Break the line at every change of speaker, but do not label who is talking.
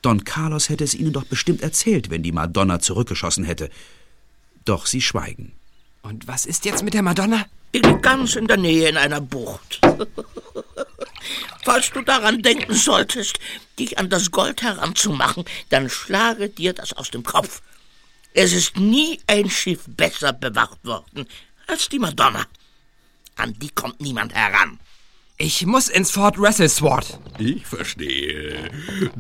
Don Carlos hätte es ihnen doch bestimmt erzählt, wenn die Madonna zurückgeschossen hätte. Doch sie schweigen.
Und was ist jetzt mit der Madonna?
Die liegt ganz in der Nähe in einer Bucht. Falls du daran denken solltest, dich an das Gold heranzumachen, dann schlage dir das aus dem Kopf. Es ist nie ein Schiff besser bewacht worden als die Madonna. An die kommt niemand heran.
Ich muss ins Fort Wrestlesword.
Ich verstehe.